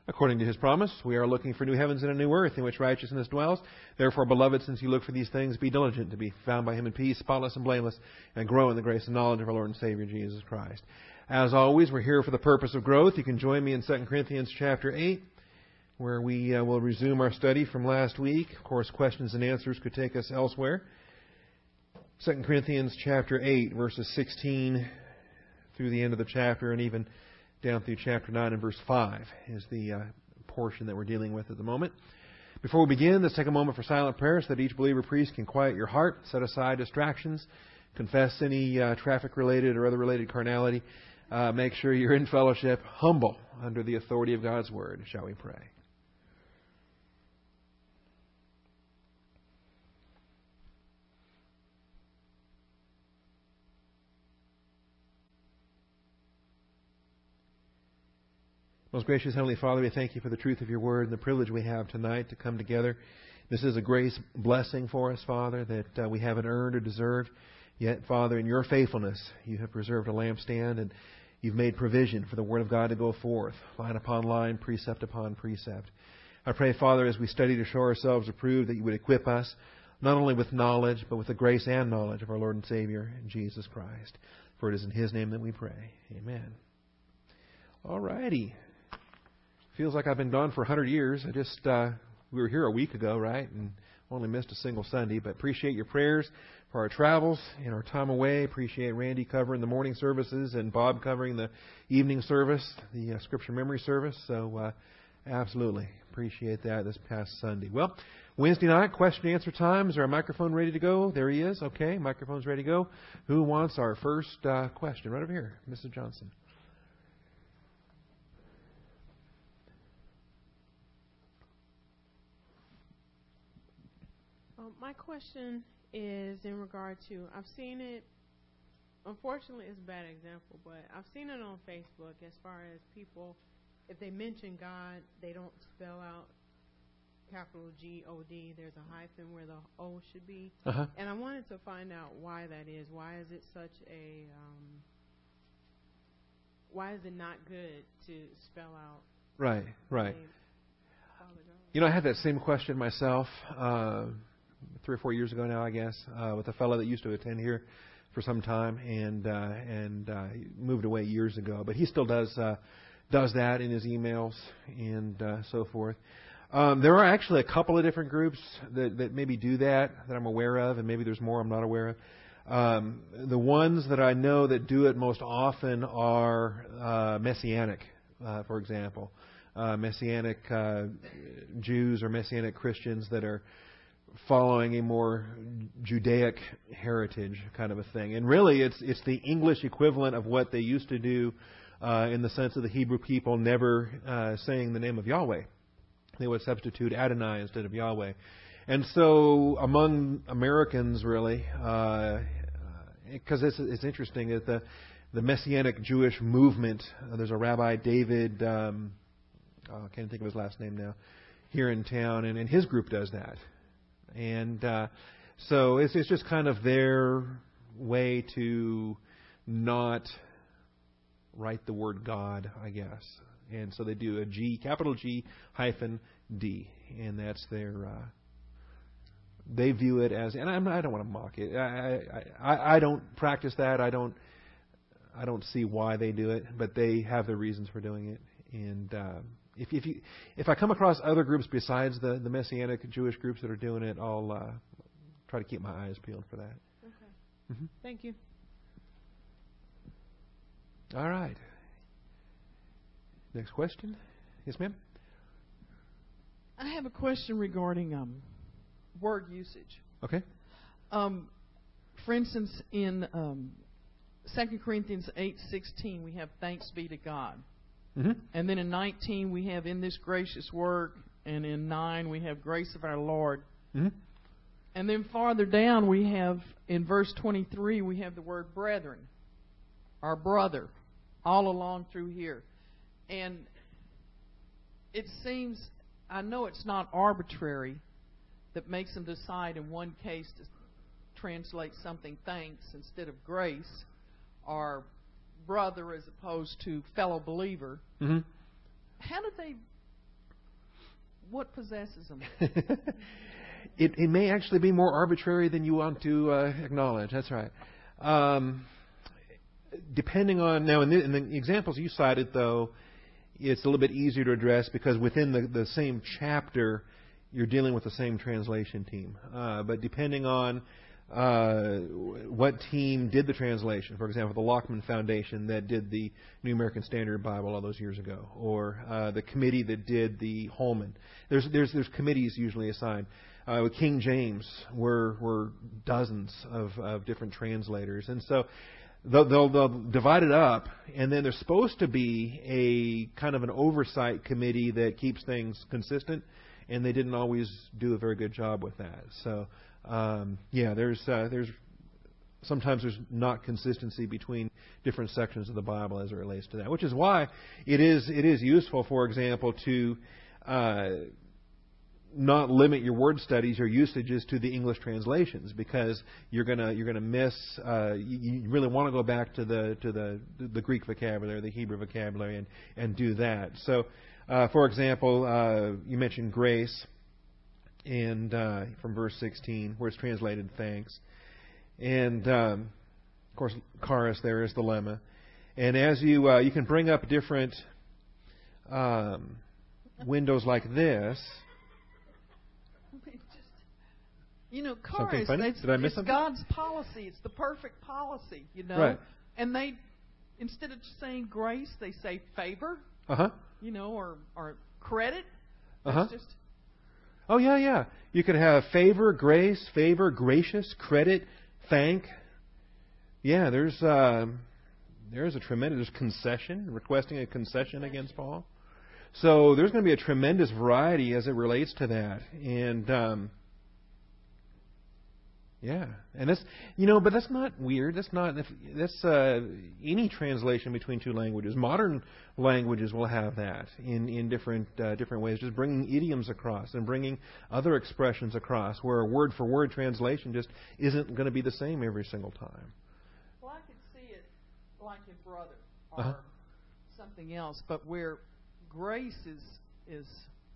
According to His promise, we are looking for new heavens and a new earth in which righteousness dwells. Therefore, beloved, since you look for these things, be diligent to be found by Him in peace, spotless and blameless, and grow in the grace and knowledge of our Lord and Savior, Jesus Christ. As always, we're here for the purpose of growth. You can join me in 2 Corinthians chapter 8, where we will resume our study from last week. Of course, questions and answers could take us elsewhere. 2 Corinthians chapter 8, verses 16 through the end of the chapter, and even down through chapter 9 and verse 5 is the portion that we're dealing with at the moment. Before we begin, let's take a moment for silent prayer so that each believer priest can quiet your heart, set aside distractions, confess any traffic-related or other related carnality. Make sure you're in fellowship, humble under the authority of God's Word. Shall we pray? Most gracious Heavenly Father, we thank You for the truth of Your Word and the privilege we have tonight to come together. This is a grace blessing for us, Father, that we haven't earned or deserved. Yet, Father, in Your faithfulness, You have preserved a lampstand and You've made provision for the Word of God to go forth, line upon line, precept upon precept. I pray, Father, as we study to show ourselves approved, that You would equip us not only with knowledge, but with the grace and knowledge of our Lord and Savior, Jesus Christ. For it is in His name that we pray. Amen. All righty. Feels like I've been gone for 100 years. We were here a week ago, right? And only missed a single Sunday. But appreciate your prayers for our travels and our time away. Appreciate Randy covering the morning services and Bob covering the evening service, the Scripture Memory service. So absolutely appreciate that this past Sunday. Well, Wednesday night, question and answer time. Is there a microphone ready to go? There he is. Okay, microphone's ready to go. Who wants our first question? Right over here, Mrs. Johnson. My question is in regard to, I've seen it, unfortunately it's a bad example, but I've seen it on Facebook as far as people, if they mention God, they don't spell out capital G-O-D. There's a hyphen where the O should be. Uh-huh. And I wanted to find out why that is. Why is it such a, why is it not good to spell out? Right. You know, I had that same question myself 3 or 4 years ago now, I guess, with a fellow that used to attend here for some time and he moved away years ago. But he still does that in his emails and so forth. There are actually a couple of different groups that maybe do that I'm aware of, and maybe there's more I'm not aware of. The ones that I know that do it most often are Messianic, for example. Messianic Jews or Messianic Christians that are following a more Judaic heritage kind of a thing. And really, it's the English equivalent of what they used to do in the sense of the Hebrew people never saying the name of Yahweh. They would substitute Adonai instead of Yahweh. And so among Americans, really, because it's interesting, that the Messianic Jewish movement, there's a Rabbi David, I can't think of his last name now, here in town, and his group does that. And so it's just kind of their way to not write the word God, I guess. And so they do a G, capital G hyphen D, and that's their. They view it as, and I don't want to mock it. I don't practice that. I don't see why they do it, but they have their reasons for doing it. And if I come across other groups besides the Messianic Jewish groups that are doing it, I'll try to keep my eyes peeled for that. Okay. Mm-hmm. Thank you. All right. Next question. Yes, ma'am. I have a question regarding word usage. Okay. For instance, in 2 Corinthians 8:16, we have thanks be to God. Mm-hmm. And then in 19, we have in this gracious work. And in 9, we have grace of our Lord. Mm-hmm. And then farther down, we have, in verse 23, we have the word brethren, our brother, all along through here. And it seems, I know it's not arbitrary, that makes them decide in one case to translate something thanks instead of grace, or brother as opposed to fellow believer. Mm-hmm. How do they what possesses them? It may actually be more arbitrary than you want to acknowledge. That's right. Depending on now, in the examples you cited, though, it's a little bit easier to address because within the same chapter, you're dealing with the same translation team. But depending on what team did the translation, for example, the Lockman Foundation that did the New American Standard Bible all those years ago, or the committee that did the Holman. There's committees usually assigned. With King James were dozens of different translators, and so they'll divide it up, and then there's supposed to be a kind of an oversight committee that keeps things consistent, and they didn't always do a very good job with that. So there's sometimes there's not consistency between different sections of the Bible as it relates to that, which is why it is useful, for example, to not limit your word studies or usages to the English translations, because you're gonna miss. You really want to go back to the Greek vocabulary, the Hebrew vocabulary, and do that. So, for example, you mentioned grace, and from verse 16, where it's translated thanks, and of course, charis there is the lemma, and as you can bring up different windows like this. Charis, it's God's policy. It's the perfect policy, Right. And they, instead of saying grace, they say favor. Uh-huh. Or credit. Uh-huh. Just... Oh, yeah. You could have favor, grace, gracious, credit, thank. Yeah, there's a tremendous concession, requesting a concession against Paul. So there's going to be a tremendous variety as it relates to that. And and that's but that's not weird. That's any translation between two languages. Modern languages will have that in different ways, just bringing idioms across and bringing other expressions across, where a word for word translation just isn't going to be the same every single time. Well, I could see it like in brother or something else, but where grace is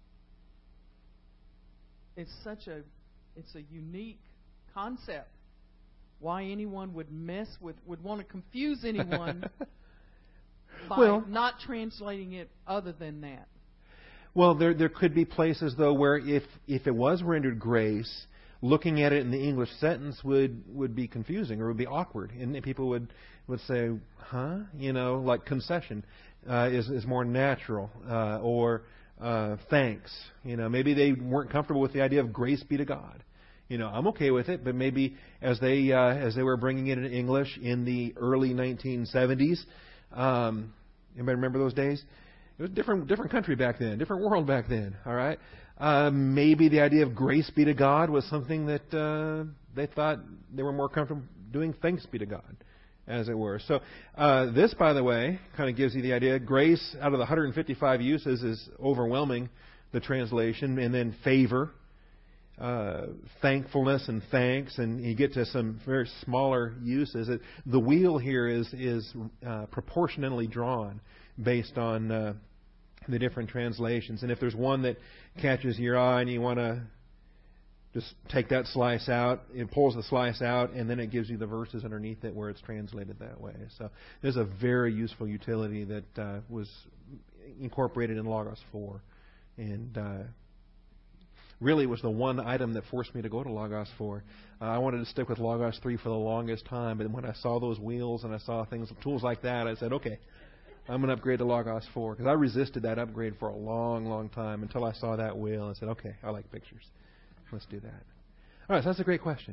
it's a unique concept. Why anyone would want to confuse anyone by not translating it other than that. Well, there could be places though where if it was rendered grace, looking at it in the English sentence would be confusing or would be awkward, and people would say, "Huh?" Like concession is more natural, or thanks. Maybe they weren't comfortable with the idea of grace be to God. I'm okay with it, but maybe as they were bringing it in English in the early 1970s, anybody remember those days? It was a different country back then, different world back then. All right, maybe the idea of grace be to God was something that they thought they were more comfortable doing. Thanks be to God, as it were. So this, by the way, kind of gives you the idea. Grace, out of the 155 uses, is overwhelming the translation, and then favor. Thankfulness and thanks, and you get to some very smaller uses. The wheel here is proportionally drawn based on the different translations. And if there's one that catches your eye and you want to just take that slice out, it pulls the slice out, and then it gives you the verses underneath it where it's translated that way. So there's a very useful utility that was incorporated in Logos 4, and really was the one item that forced me to go to Logos 4. I wanted to stick with Logos 3 for the longest time, but when I saw those wheels and I saw tools like that, I said, okay, I'm going to upgrade to Logos 4, because I resisted that upgrade for a long, long time until I saw that wheel and said, okay, I like pictures. Let's do that. All right, so that's a great question.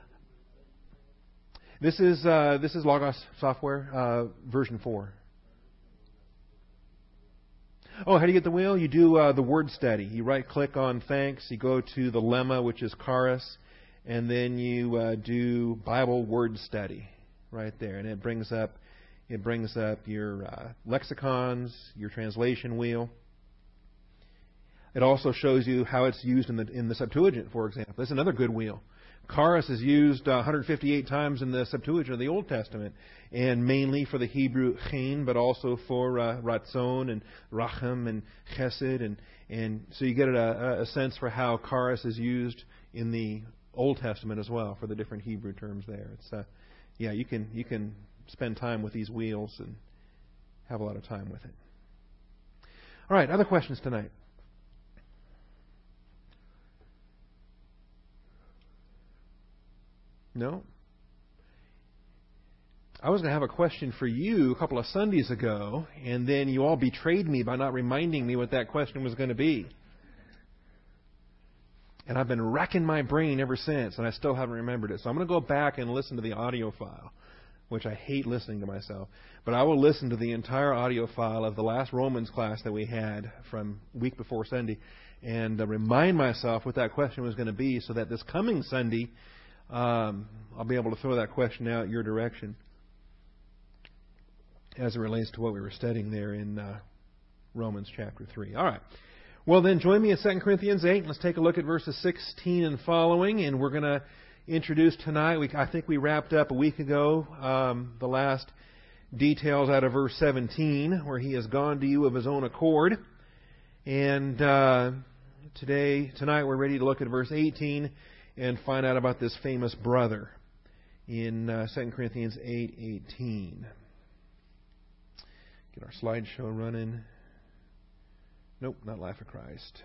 This is Logos software version 4. Oh, how do you get the wheel? You do the word study. You right-click on thanks. You go to the lemma, which is charis, and then you do Bible word study right there, and it brings up your lexicons, your translation wheel. It also shows you how it's used in the Septuagint, for example. That's another good wheel Charis is used 158 times in the Septuagint of the Old Testament, and mainly for the Hebrew chen, but also for ratzon and rachem and chesed, and so you get a sense for how charis is used in the Old Testament as well for the different Hebrew terms there. It's you can spend time with these wheels and have a lot of time with it. All right, other questions tonight? No? I was going to have a question for you a couple of Sundays ago, and then you all betrayed me by not reminding me what that question was going to be. And I've been racking my brain ever since, and I still haven't remembered it. So I'm going to go back and listen to the audio file, which I hate listening to myself. But I will listen to the entire audio file of the last Romans class that we had from week before Sunday and remind myself what that question was going to be so that this coming Sunday I'll be able to throw that question out your direction as it relates to what we were studying there in Romans chapter 3. All right. Well, then, join me in 2 Corinthians 8. Let's take a look at verses 16 and following, and we're going to introduce tonight. I think we wrapped up a week ago the last details out of verse 17, where he has gone to you of his own accord. And tonight we're ready to look at verse 18 and find out about this famous brother in 2 Corinthians 8:18. Get our slideshow running. Nope, not Life of Christ.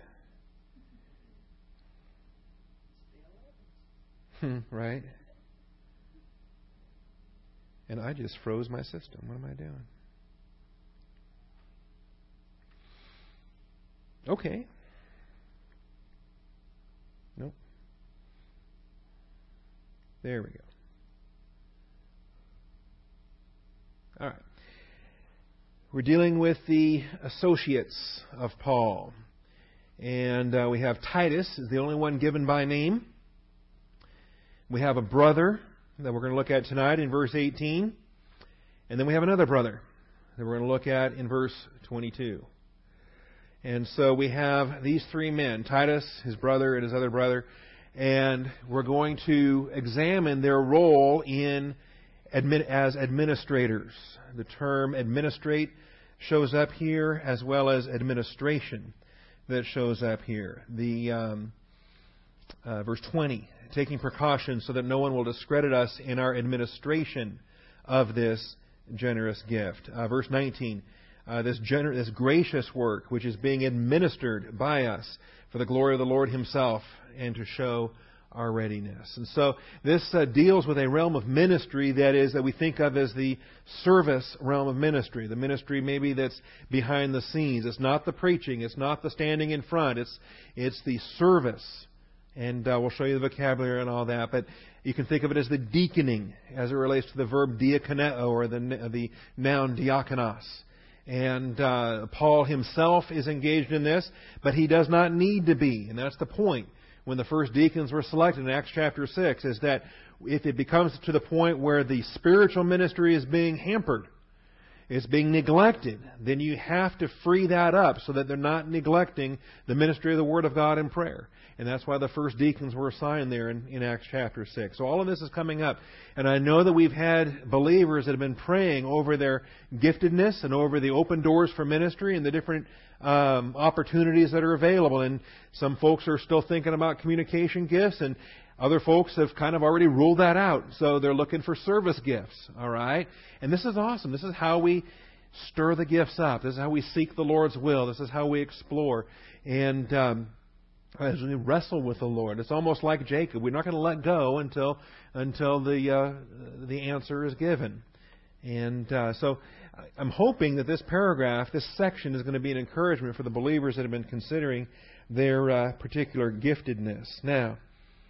Right? And I just froze my system. What am I doing? Okay. Nope. There we go. All right. We're dealing with the associates of Paul. And we have Titus, is the only one given by name. We have a brother that we're going to look at tonight in verse 18. And then we have another brother that we're going to look at in verse 22. And so we have these three men, Titus, his brother, and his other brother. And we're going to examine their role as administrators. The term administrate shows up here, as well as administration that shows up here. The verse 20, taking precautions so that no one will discredit us in our administration of this generous gift. Verse 19, this gracious work which is being administered by us for the glory of the Lord Himself and to show our readiness. And so this deals with a realm of ministry that we think of as the service realm of ministry. The ministry maybe that's behind the scenes. It's not the preaching. It's not the standing in front. It's the service. And we'll show you the vocabulary and all that. But you can think of it as the deaconing as it relates to the verb diakoneo or the noun diakonos. And Paul himself is engaged in this, but he does not need to be. And that's the point. When the first deacons were selected in Acts chapter 6, is that if it becomes to the point where the spiritual ministry is being hampered, it's being neglected, then you have to free that up so that they're not neglecting the ministry of the Word of God in prayer. And that's why the first deacons were assigned there in Acts chapter 6. So all of this is coming up. And I know that we've had believers that have been praying over their giftedness and over the open doors for ministry and the different opportunities that are available. And some folks are still thinking about communication gifts, and other folks have kind of already ruled that out. So they're looking for service gifts. All right? And this is awesome. This is how we stir the gifts up. This is how we seek the Lord's will. This is how we explore. And as we wrestle with the Lord, it's almost like Jacob. We're not going to let go until the answer is given. And so I'm hoping that this paragraph, this section, is going to be an encouragement for the believers that have been considering their particular giftedness. Now,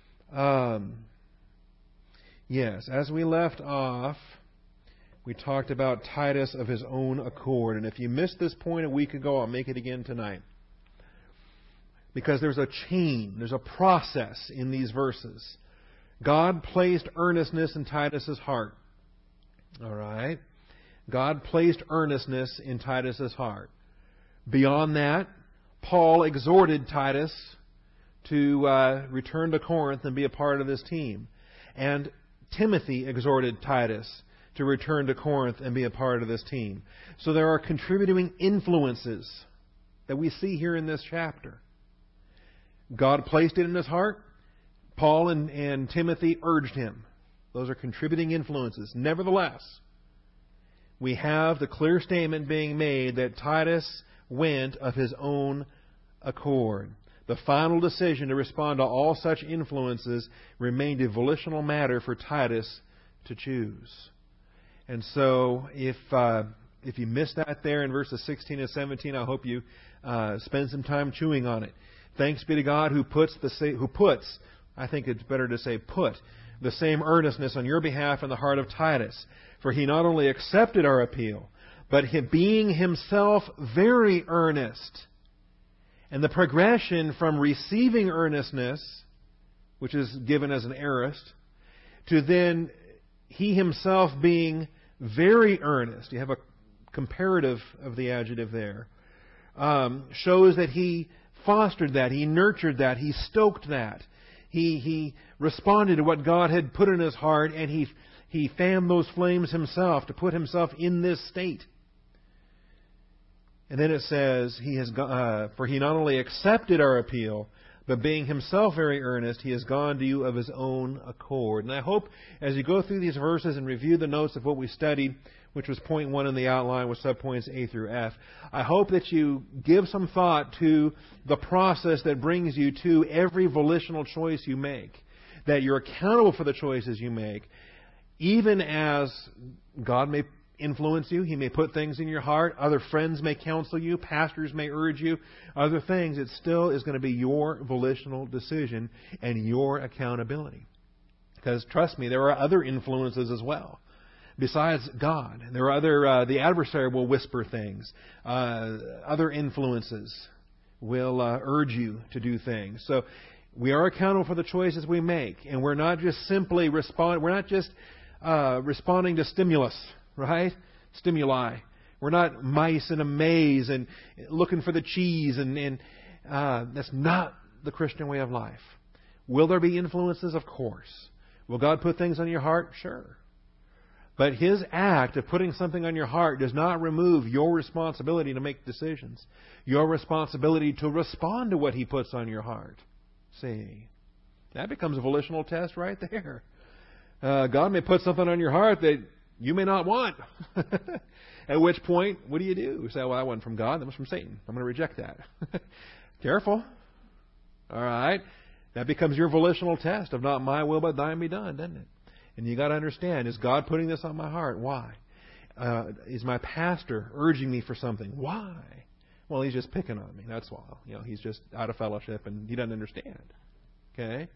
yes, as we left off, we talked about Titus of his own accord. And if you missed this point a week ago, I'll make it again tonight. Because there's a chain, there's a process in these verses. God placed earnestness in Titus's heart. All right? God placed earnestness in Titus's heart. Beyond that, Paul exhorted Titus to return to Corinth and be a part of this team. And Timothy exhorted Titus to return to Corinth and be a part of this team. So there are contributing influences that we see here in this chapter. God placed it in his heart. Paul and Timothy urged him. Those are contributing influences. Nevertheless, we have the clear statement being made that Titus went of his own accord. The final decision to respond to all such influences remained a volitional matter for Titus to choose. And so, if you missed that there in verses 16 and 17, I hope you spend some time chewing on it. Thanks be to God who puts, I think it's better to say put, the same earnestness on your behalf in the heart of Titus. For he not only accepted our appeal, but being himself very earnest. And the progression from receiving earnestness, which is given as an aorist, to then he himself being very earnest. You have a comparative of the adjective there. Shows that he fostered that, he nurtured that, he stoked that. He responded to what God had put in his heart, and he fanned those flames himself to put himself in this state. And then it says, for he not only accepted our appeal, but being himself very earnest, he has gone to you of his own accord. And I hope as you go through these verses and review the notes of what we studied, which was point 1 in the outline with subpoints A through F, I hope that you give some thought to the process that brings you to every volitional choice you make. That you're accountable for the choices you make, even as God may influence you. He may put things in your heart. Other friends may counsel you. Pastors may urge you. Other things. It still is going to be your volitional decision and your accountability. Because trust me, there are other influences as well. Besides God, there are other. The adversary will whisper things. Other influences will urge you to do things. So we are accountable for the choices we make, and we're not just simply responding. We're not just responding to stimulus, right? Stimuli. We're not mice in a maze and looking for the cheese, and that's not the Christian way of life. Will there be influences? Of course. Will God put things on your heart? Sure. But His act of putting something on your heart does not remove your responsibility to make decisions. Your responsibility to respond to what He puts on your heart. See, that becomes a volitional test right there. God may put something on your heart that you may not want. At which point, what do? You say, well, that wasn't from God, that was from Satan. I'm going to reject that. Careful. All right. That becomes your volitional test of not my will but thine be done, doesn't it? And you got to understand, is God putting this on my heart? Why? Is my pastor urging me for something? Why? Well, he's just picking on me. That's all. He's just out of fellowship and he doesn't understand. Okay?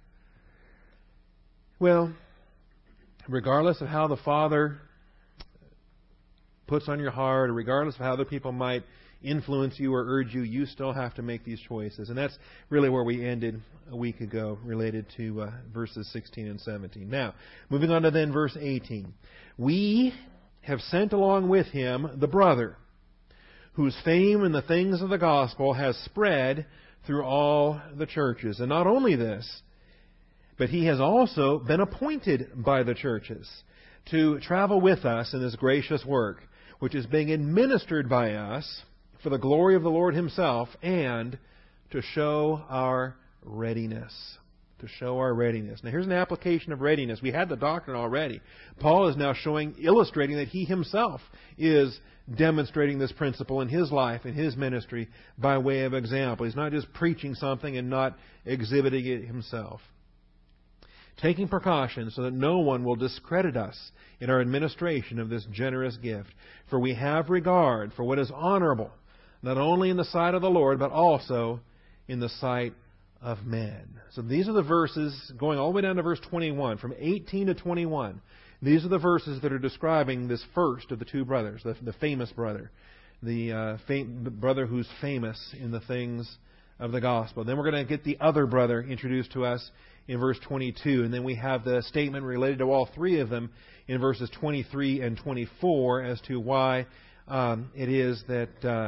Well, regardless of how the Father puts on your heart, or regardless of how other people might influence you or urge you, you still have to make these choices. And that's really where we ended a week ago, related to verses 16 and 17. Now, moving on to then verse 18. We have sent along with him the brother, whose fame in the things of the gospel has spread through all the churches. And not only this, but he has also been appointed by the churches to travel with us in this gracious work, which is being administered by us for the glory of the Lord Himself, and to show our readiness. To show our readiness. Now here's an application of readiness. We had the doctrine already. Paul is now illustrating that he himself is demonstrating this principle in his life, in his ministry, by way of example. He's not just preaching something and not exhibiting it himself. Taking precautions so that no one will discredit us in our administration of this generous gift. For we have regard for what is honorable, not only in the sight of the Lord, but also in the sight of men. So these are the verses going all the way down to verse 21, from 18 to 21. These are the verses that are describing this first of the two brothers, the famous brother, the brother who's famous in the things of the gospel. Then we're going to get the other brother introduced to us in verse 22, and then we have the statement related to all three of them in verses 23 and 24 as to why it is that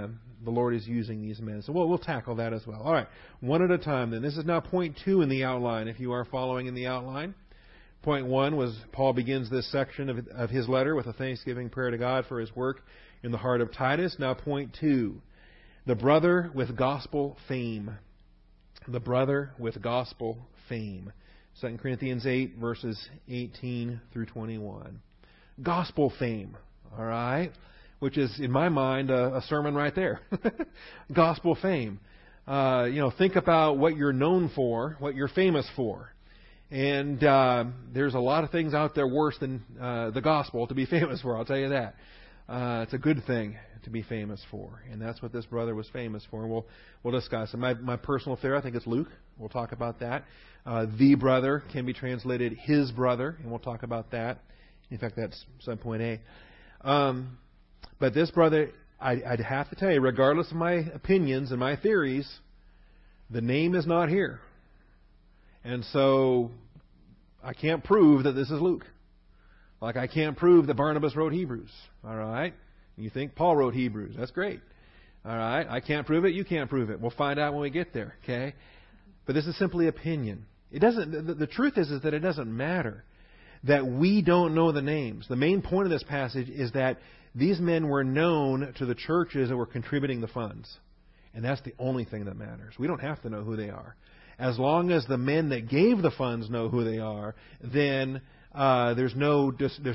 the Lord is using these men. So we'll tackle that as well. All right, one at a time then. This is now point 2 in the outline, if you are following in the outline. Point 1 was Paul begins this section of his letter with a thanksgiving prayer to God for his work in the heart of Titus. Now point 2, the brother with gospel fame. The brother with gospel fame. 2 Corinthians 8, verses 18 through 21. Gospel fame, all right? Which is, in my mind, a sermon right there. Gospel fame. Think about what you're known for, what you're famous for. And there's a lot of things out there worse than the gospel to be famous for, I'll tell you that. It's a good thing to be famous for. And that's what this brother was famous for. And we'll discuss it. My personal favorite, I think it's Luke. We'll talk about that. The brother can be translated his brother, and we'll talk about that. In fact, that's subpoint A. But this brother, I'd have to tell you, regardless of my opinions and my theories, the name is not here. And so I can't prove that this is Luke. Like I can't prove that Barnabas wrote Hebrews. All right? You think Paul wrote Hebrews. That's great. All right? I can't prove it. You can't prove it. We'll find out when we get there. Okay? But this is simply opinion. It doesn't. The truth is that it doesn't matter that we don't know the names. The main point of this passage is that these men were known to the churches that were contributing the funds. And that's the only thing that matters. We don't have to know who they are. As long as the men that gave the funds know who they are, then there's no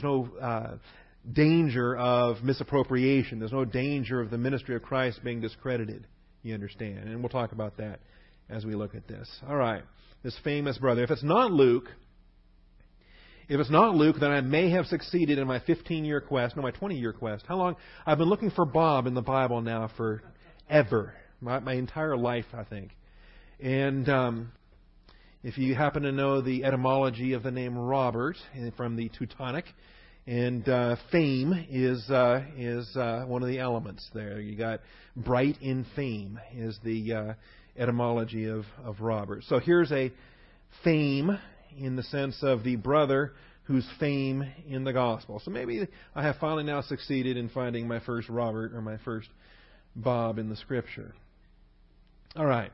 danger of misappropriation. There's no danger of the ministry of Christ being discredited. You understand? And we'll talk about that as we look at this. All right. This famous brother. If it's not Luke, then I may have succeeded in my 15-year quest. No, my 20-year quest. How long? I've been looking for Bob in the Bible now for ever. My entire life, I think. And if you happen to know the etymology of the name Robert from the Teutonic, and fame is one of the elements there. You got bright in fame is the etymology of Robert. So here's a fame in the sense of the brother whose fame in the gospel. So maybe I have finally now succeeded in finding my first Robert or my first Bob in the Scripture. All right.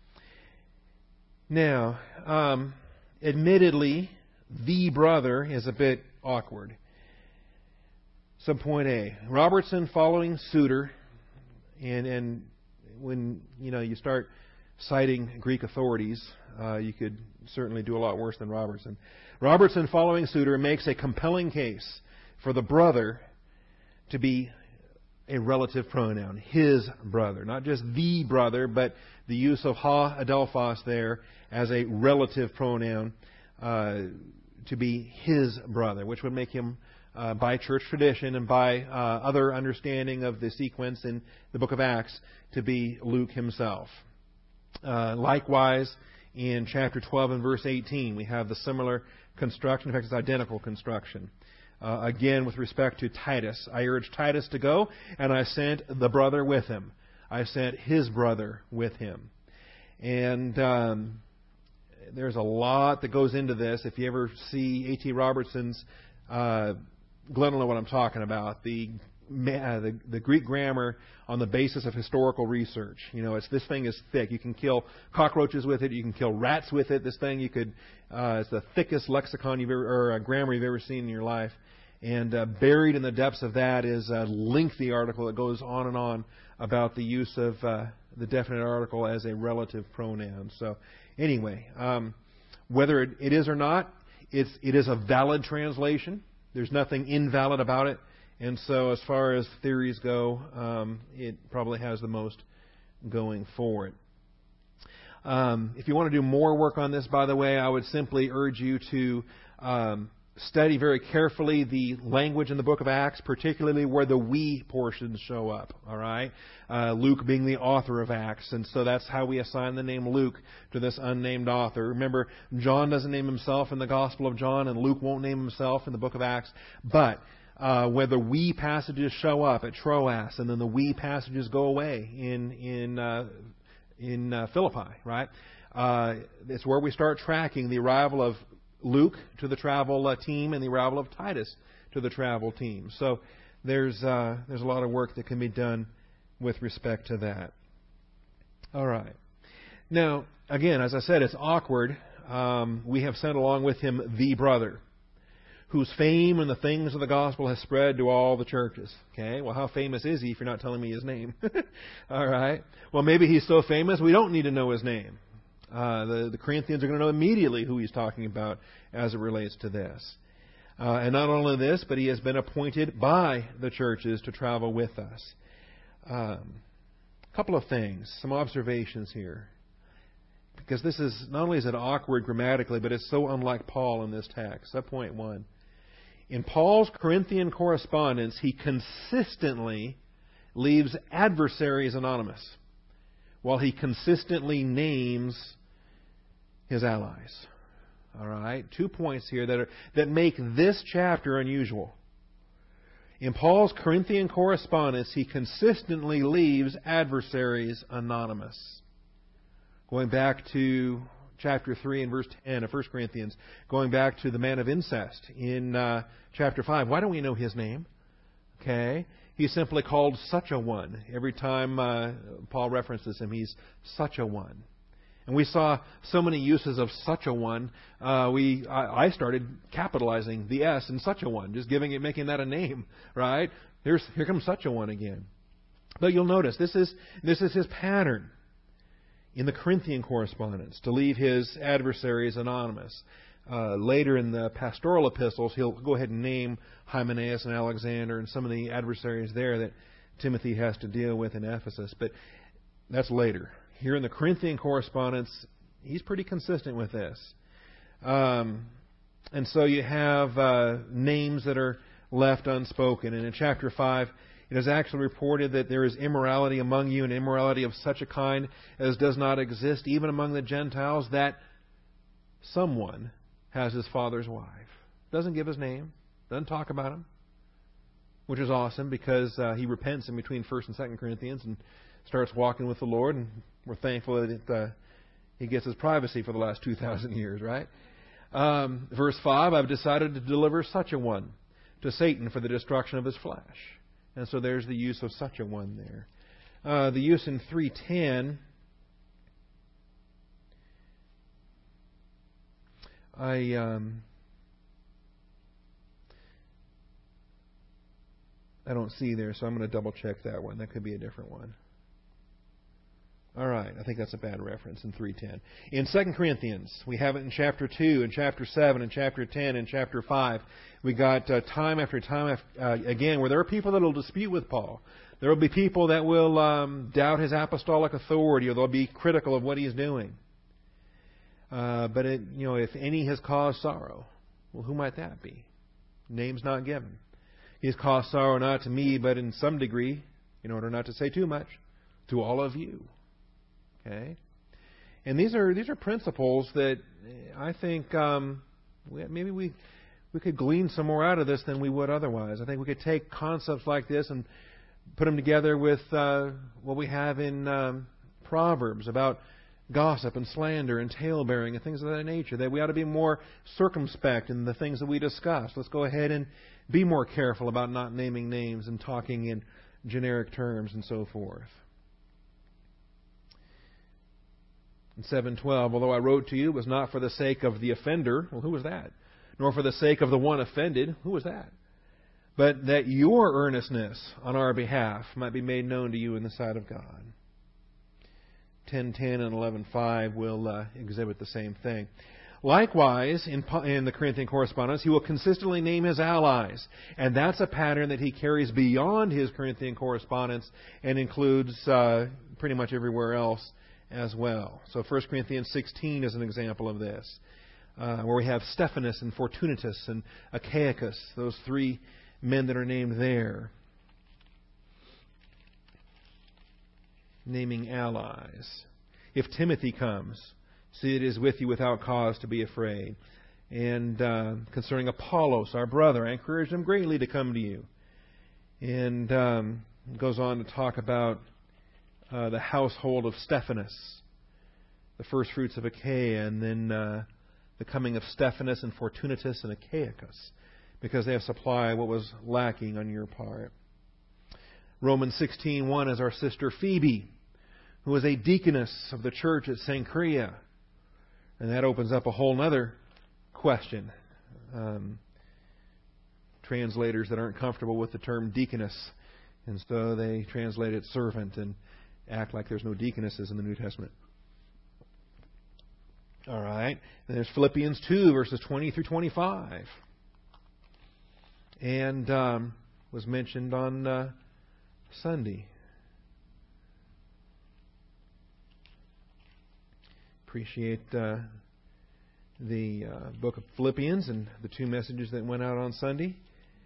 Now, admittedly, the brother is a bit awkward. Subpoint A. Robertson following suitor, and when you start citing Greek authorities, you could certainly do a lot worse than Robertson. Robertson following suitor makes a compelling case for the brother to be a relative pronoun, his brother. Not just the brother, but the use of ha adelphos there as a relative pronoun to be his brother, which would make him, by church tradition and by other understanding of the sequence in the book of Acts, to be Luke himself. Likewise, in chapter 12 and verse 18, we have the similar construction. In fact, it's identical construction. Again, with respect to Titus, I urged Titus to go, and I sent the brother with him. I sent his brother with him. And there's a lot that goes into this. If you ever see A.T. Robertson's, Glenn will know what I'm talking about, the Greek grammar on the basis of historical research. This thing is thick. You can kill cockroaches with it. You can kill rats with it. This thing it's the thickest lexicon grammar you've ever seen in your life. And buried in the depths of that is a lengthy article that goes on and on about the use of the definite article as a relative pronoun. So anyway, whether it is or not, it is a valid translation. There's nothing invalid about it. And so as far as theories go, it probably has the most going for it. If you want to do more work on this, by the way, I would simply urge you to study very carefully the language in the book of Acts, particularly where the we portions show up. All right, Luke being the author of Acts, and so that's how we assign the name Luke to this unnamed author. Remember, John doesn't name himself in the Gospel of John, and Luke won't name himself in the book of Acts, but where the we passages show up at Troas, and then the we passages go away in Philippi, right? It's where we start tracking the arrival of Luke to the travel team and the arrival of Titus to the travel team. So there's a lot of work that can be done with respect to that. All right. Now, again, as I said, it's awkward. We have sent along with him the brother, whose fame and the things of the gospel has spread to all the churches. Okay, well, how famous is he if you're not telling me his name? All right. Well, maybe he's so famous we don't need to know his name. The Corinthians are going to know immediately who he's talking about as it relates to this. And not only this, but he has been appointed by the churches to travel with us. A couple of things, some observations here. Because this is, not only is it awkward grammatically, but it's so unlike Paul in this text. Subpoint 1. In Paul's Corinthian correspondence, he consistently leaves adversaries anonymous, while he consistently names his allies. All right? 2 points here that make this chapter unusual. In Paul's Corinthian correspondence, he consistently leaves adversaries anonymous. Going back to chapter 3 and verse 10 of 1 Corinthians, going back to the man of incest in chapter 5. Why don't we know his name? Okay. He's simply called such a one. Every time Paul references him, he's such a one. And we saw so many uses of such a one. I started capitalizing the S in such a one, just making that a name, right? Here comes such a one again. But you'll notice this is his pattern in the Corinthian correspondence, to leave his adversaries anonymous. Later in the pastoral epistles, he'll go ahead and name Hymenaeus and Alexander and some of the adversaries there that Timothy has to deal with in Ephesus. But that's later. Here in the Corinthian correspondence, he's pretty consistent with this. And so you have names that are left unspoken. And in chapter 5, it is actually reported that there is immorality among you, and immorality of such a kind as does not exist even among the Gentiles, that someone has his father's wife. Doesn't give his name, doesn't talk about him, which is awesome because he repents in between 1 and 2 Corinthians and starts walking with the Lord, and we're thankful that he gets his privacy for the last 2,000 years, right? Verse 5, I've decided to deliver such a one to Satan for the destruction of his flesh. And so there's the use of such a one there. The use in 3:10, I don't see there, so I'm going to double check that one. That could be a different one. All right, I think that's a bad reference in 3:10. In 2 Corinthians, we have it in chapter 2, in chapter 7, in chapter 10, in chapter 5. We got time after time, again, where there are people that will dispute with Paul. There will be people that will doubt his apostolic authority, or they'll be critical of what he's doing. But if any has caused sorrow, well, who might that be? Name's not given. He has caused sorrow not to me, but in some degree, in order not to say too much, to all of you. Okay, and these are principles that I think maybe we could glean some more out of this than we would otherwise. I think we could take concepts like this and put them together with what we have in Proverbs about gossip and slander and talebearing and things of that nature, that we ought to be more circumspect in the things that we discuss. Let's go ahead and be more careful about not naming names and talking in generic terms and so forth. In 7:12, although I wrote to you, it was not for the sake of the offender. Well, who was that? Nor for the sake of the one offended. Who was that? But that your earnestness on our behalf might be made known to you in the sight of God. 10:10 and 11:5 will exhibit the same thing. Likewise, in the Corinthian correspondence, he will consistently name his allies. And that's a pattern that he carries beyond his Corinthian correspondence and includes pretty much everywhere else as well. So 1 Corinthians 16 is an example of this, where we have Stephanas and Fortunatus and Achaicus, those three men that are named there, naming allies. If Timothy comes, see it is with you without cause to be afraid. And concerning Apollos, our brother, I encourage him greatly to come to you. And goes on to talk about the household of Stephanas, the first fruits of Achaia, and then the coming of Stephanas and Fortunatus and Achaicus, because they have supplied what was lacking on your part. Romans 16:1 is our sister Phoebe, who is a deaconess of the church at Cenchrea. And that opens up a whole other question. Translators that aren't comfortable with the term deaconess, and so they translate it servant and act like there's no deaconesses in the New Testament. All right. And there's Philippians 2, verses 20 through 25. And was mentioned on Sunday. Appreciate the book of Philippians and the two messages that went out on Sunday.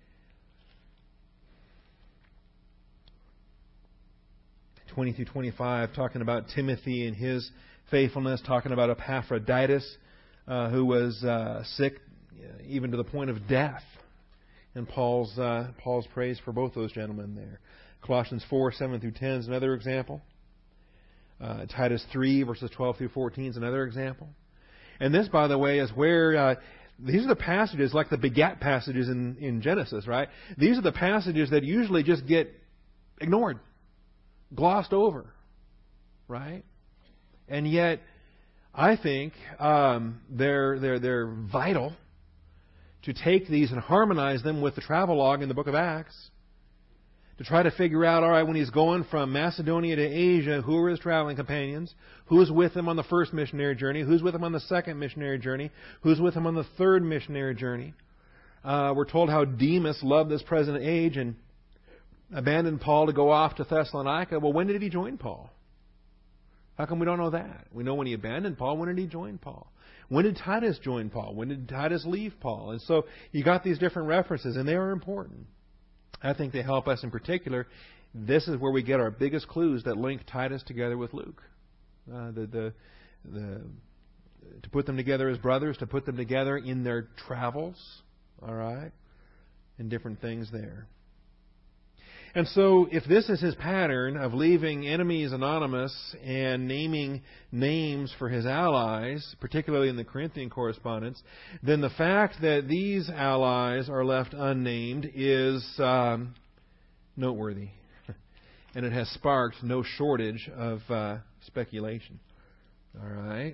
(20 through 25), talking about Timothy and his faithfulness, talking about Epaphroditus, who was sick even to the point of death. And Paul's praise for both those gentlemen there. Colossians 4, 7 through 10 is another example. Titus 3, verses 12 through 14 is another example. And this, by the way, is where these are the passages, like the begat passages in Genesis, right? These are the passages that usually just get ignored, glossed over, right? And yet, I think they're vital to take these and harmonize them with the travelogue in the book of Acts, to try to figure out, all right, when he's going from Macedonia to Asia, who are his traveling companions? Who's with him on the first missionary journey? Who's with him on the second missionary journey? Who's with him on the third missionary journey? We're told how Demas loved this present age and abandoned Paul to go off to Thessalonica. Well, when did he join Paul? How come we don't know that? We know when he abandoned Paul. When did he join Paul? When did Titus join Paul? When did Titus leave Paul? And so you got these different references, and they are important. I think they help us in particular. This is where we get our biggest clues that link Titus together with Luke. To put them together as brothers, to put them together in their travels, all right, and different things there. And so, if this is his pattern of leaving enemies anonymous and naming names for his allies, particularly in the Corinthian correspondence, then the fact that these allies are left unnamed is noteworthy. And it has sparked no shortage of speculation. All right.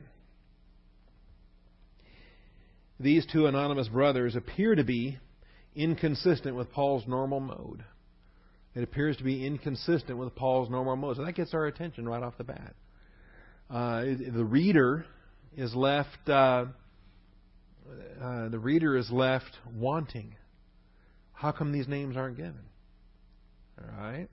These two anonymous brothers appear to be inconsistent with Paul's normal mode. It appears to be inconsistent with Paul's normal mode. So that gets our attention right off the bat. The reader is left wanting. How come these names aren't given? All right.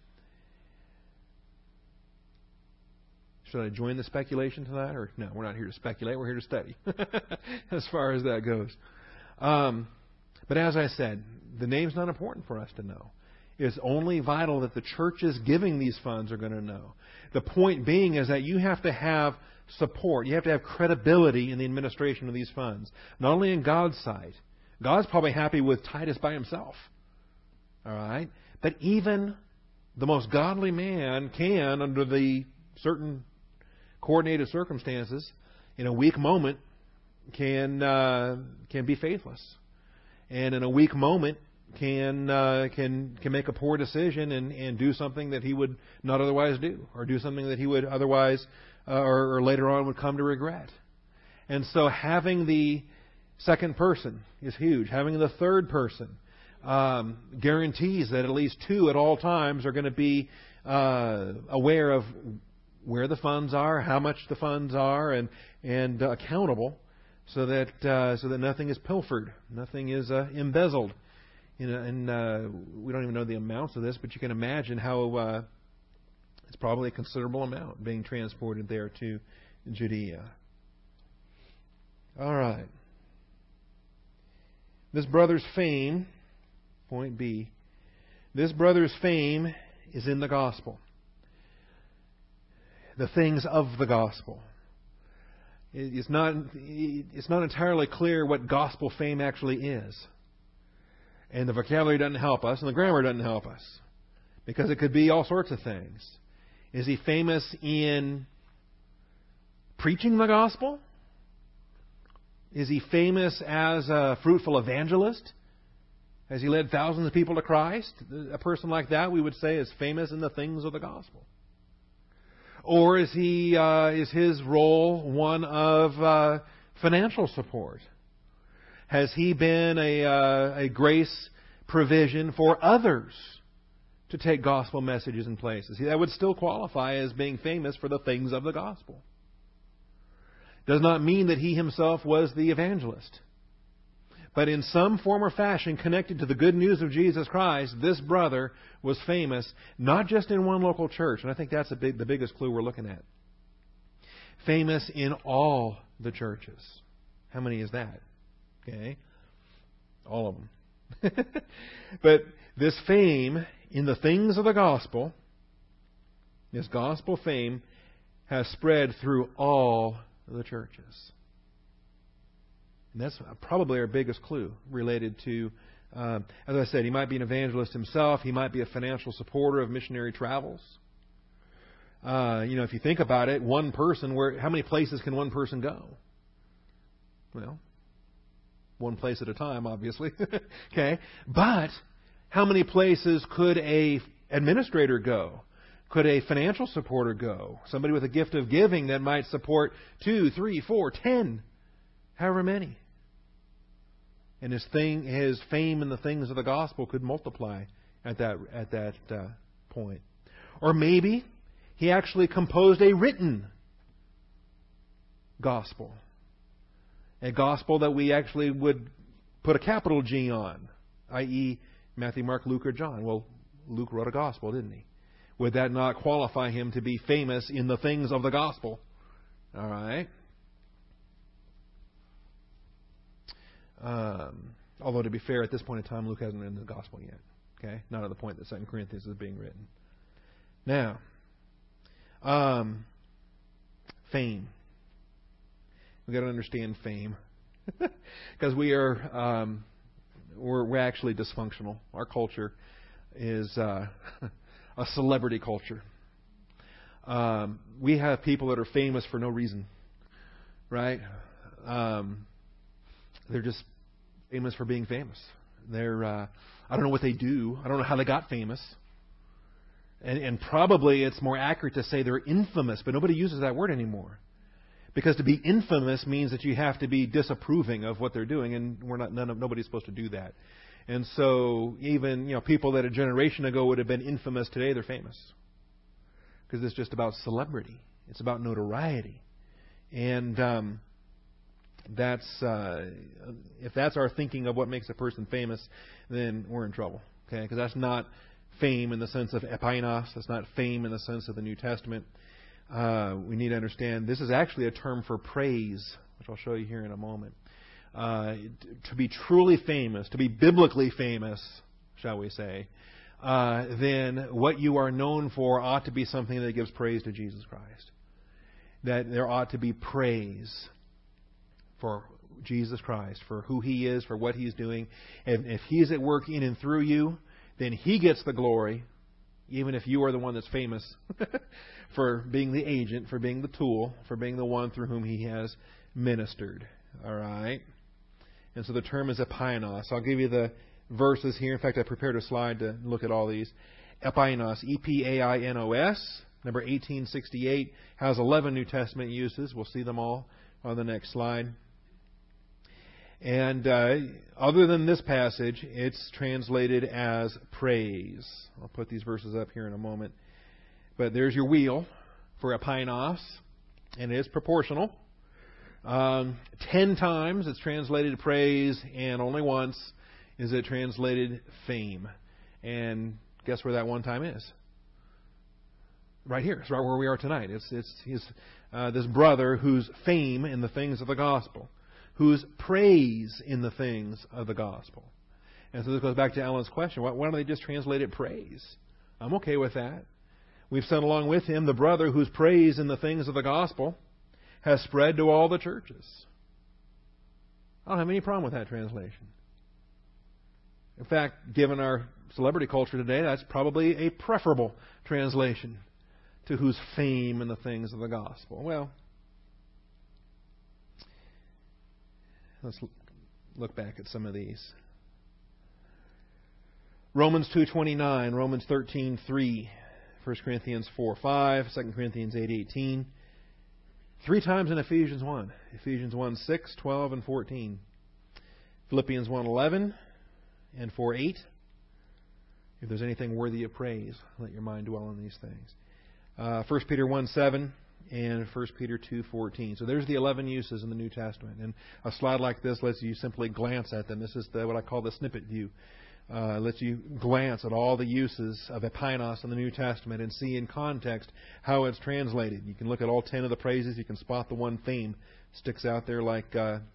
Should I join the speculation tonight? Or no, we're not here to speculate. We're here to study as far as that goes. But as I said, the name's not important for us to know. It's only vital that the churches giving these funds are going to know. The point being is that you have to have support. You have to have credibility in the administration of these funds. Not only in God's sight. God's probably happy with Titus by himself. All right? But even the most godly man can, under the certain coordinated circumstances, in a weak moment, can be faithless. And in a weak moment, can make a poor decision and do something that he would not otherwise do, or do something that he would otherwise or later on would come to regret. And so having the second person is huge. Having the third person guarantees that at least two at all times are going to be aware of where the funds are, how much the funds are, and accountable, so that nothing is pilfered, nothing is embezzled. And we don't even know the amounts of this, but you can imagine how it's probably a considerable amount being transported there to Judea. All right. This brother's fame, point B, this brother's fame is in the gospel. The things of the gospel. It's not entirely clear what gospel fame actually is. And the vocabulary doesn't help us, and the grammar doesn't help us. Because it could be all sorts of things. Is he famous in preaching the gospel? Is he famous as a fruitful evangelist? Has he led thousands of people to Christ? A person like that, we would say, is famous in the things of the gospel. Or is his role one of financial support? Has he been a grace provision for others to take gospel messages in places? That would still qualify as being famous for the things of the gospel. Does not mean that he himself was the evangelist. But in some form or fashion connected to the good news of Jesus Christ, this brother was famous, not just in one local church. And I think that's the biggest clue we're looking at. Famous in all the churches. How many is that? Okay. All of them. But this fame in the things of the gospel, this gospel fame, has spread through all the churches. And that's probably our biggest clue related to, as I said, he might be an evangelist himself. He might be a financial supporter of missionary travels. If you think about it, one person, how many places can one person go? Well, one place at a time, obviously. Okay, but how many places could a administrator go? Could a financial supporter go? Somebody with a gift of giving that might support 2, 3, 4, 10, however many. And his fame in the things of the gospel could multiply at that point. Or maybe he actually composed a written gospel. A gospel that we actually would put a capital G on, i.e. Matthew, Mark, Luke, or John. Well, Luke wrote a gospel, didn't he? Would that not qualify him to be famous in the things of the gospel? All right. Although, to be fair, at this point in time, Luke hasn't written the gospel yet. Okay? Not at the point that 2 Corinthians is being written. Now, fame. We've got to understand fame. Because we're actually dysfunctional. Our culture is a celebrity culture. We have people that are famous for no reason. Right? They're just famous for being famous. I don't know what they do. I don't know how they got famous. And probably it's more accurate to say they're infamous, but nobody uses that word anymore. Because to be infamous means that you have to be disapproving of what they're doing, and nobody's supposed to do that. And so even people that a generation ago would have been infamous today, they're famous. Because it's just about celebrity. It's about notoriety. And if that's our thinking of what makes a person famous, then we're in trouble. Okay, because that's not fame in the sense of epainos. That's not fame in the sense of the New Testament. We need to understand this is actually a term for praise, which I'll show you here in a moment. To be truly famous, to be biblically famous, shall we say, then what you are known for ought to be something that gives praise to Jesus Christ. That there ought to be praise for Jesus Christ, for who He is, for what He's doing. And if He's at work in and through you, then He gets the glory, even if you are the one that's famous for being the agent, for being the tool, for being the one through whom He has ministered. All right? And so the term is epainos. I'll give you the verses here. In fact, I prepared a slide to look at all these. Epainos, E-P-A-I-N-O-S, number 1868, has 11 New Testament uses. We'll see them all on the next slide. And other than this passage, it's translated as praise. I'll put these verses up here in a moment. But there's your wheel for epainos, and it is proportional. 10 times it's translated praise, and only once is it translated fame. And guess where that one time is? Right here. It's right where we are tonight. It's this brother whose fame in the things of the gospel, whose praise in the things of the gospel. And so this goes back to Alan's question. Why don't they just translate it praise? I'm okay with that. We've sent along with him the brother whose praise in the things of the gospel has spread to all the churches. I don't have any problem with that translation. In fact, given our celebrity culture today, that's probably a preferable translation to whose fame in the things of the gospel. Well, let's look back at some of these. Romans 2:29, Romans 13:3, 1 Corinthians 4:5, 2 Corinthians 8:18. 3 times in Ephesians 1. Ephesians 1:6, 12, and 14. Philippians 1:11 and 4:8. If there's anything worthy of praise, let your mind dwell on these things. 1 Peter 1:7 and 1 Peter 2:14. So there's the 11 uses in the New Testament. And a slide like this lets you simply glance at them. This is what I call the snippet view. Lets you glance at all the uses of epainos in the New Testament and see in context how it's translated. You can look at all 10 of the praises. You can spot the one theme sticks out there like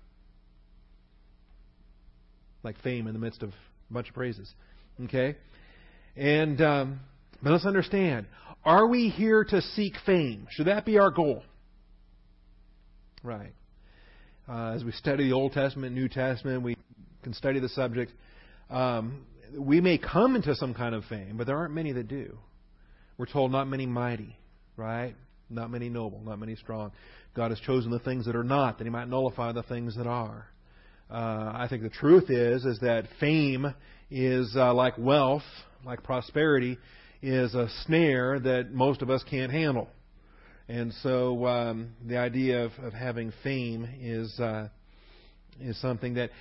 fame in the midst of a bunch of praises. Okay? And but let's understand, are we here to seek fame? Should that be our goal? Right. As we study the Old Testament, New Testament, we can study the subject. We may come into some kind of fame, but there aren't many that do. We're told not many mighty, right? Not many noble, not many strong. God has chosen the things that are not, that He might nullify the things that are. I think the truth is that fame is like wealth, like prosperity, is a snare that most of us can't handle. And so the idea of having fame is something that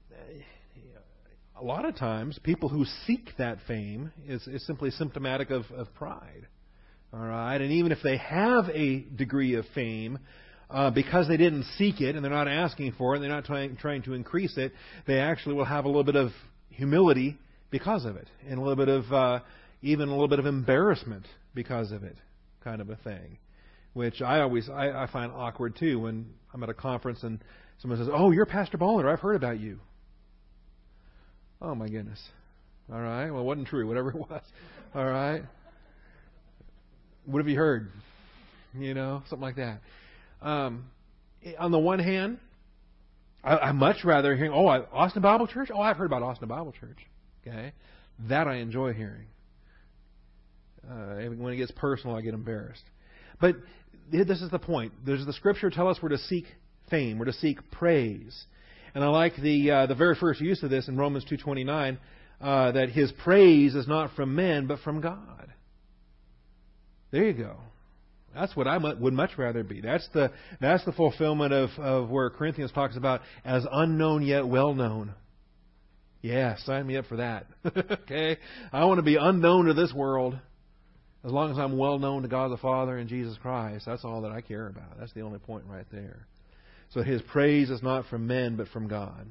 a lot of times people who seek that fame is simply symptomatic of pride. All right? And even if they have a degree of fame, because they didn't seek it and they're not asking for it, they're not trying to increase it, they actually will have a little bit of humility because of it, and a little bit of even a little bit of embarrassment because of it, kind of a thing, which I find awkward too when I'm at a conference and someone says, "Oh, you're Pastor Bollender. I've heard about you." Oh my goodness! All right, well, it wasn't true, whatever it was. All right, what have you heard? Something like that. On the one hand, I much rather hear, Austin Bible Church? Oh, I've heard about Austin Bible Church. Okay, that I enjoy hearing. When it gets personal, I get embarrassed. But this is the point. Does the Scripture tell us we're to seek fame, we're to seek praise? And I like the very first use of this in Romans 2:29, that His praise is not from men, but from God. There you go. That's what I would much rather be. That's the fulfillment of where Corinthians talks about as unknown yet well known. Yeah, sign me up for that. Okay? I want to be unknown to this world as long as I'm well known to God the Father and Jesus Christ. That's all that I care about. That's the only point right there. So His praise is not from men, but from God.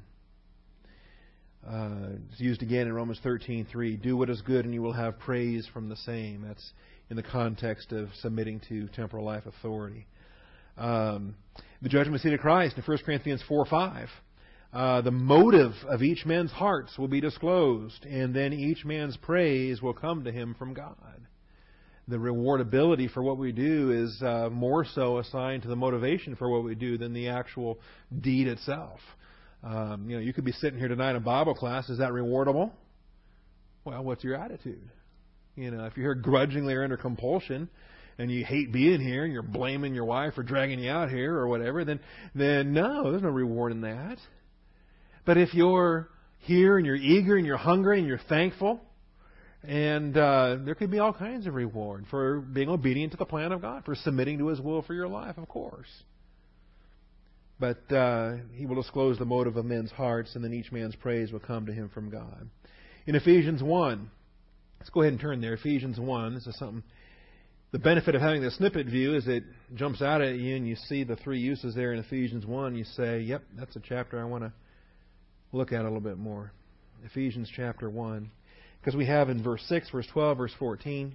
It's used again in Romans 13:3. Do what is good and you will have praise from the same. That's in the context of submitting to temporal life authority. The judgment seat of Christ in 1 Corinthians 4:5. The motive of each man's hearts will be disclosed, and then each man's praise will come to him from God. The rewardability for what we do is more so assigned to the motivation for what we do than the actual deed itself. You could be sitting here tonight in Bible class. Is that rewardable? Well, what's your attitude? If you're here grudgingly or under compulsion, and you hate being here, and you're blaming your wife for dragging you out here or whatever, then no, there's no reward in that. But if you're here and you're eager and you're hungry and you're thankful, and there could be all kinds of reward for being obedient to the plan of God, for submitting to His will for your life, of course. But He will disclose the motive of men's hearts, and then each man's praise will come to him from God. In Ephesians 1, let's go ahead and turn there. Ephesians 1, this is something. The benefit of having the snippet view is it jumps out at you and you see the 3 uses there in Ephesians 1. You say, yep, that's a chapter I want to look at a little bit more. Ephesians chapter 1. Because we have in verse 6, verse 12, verse 14.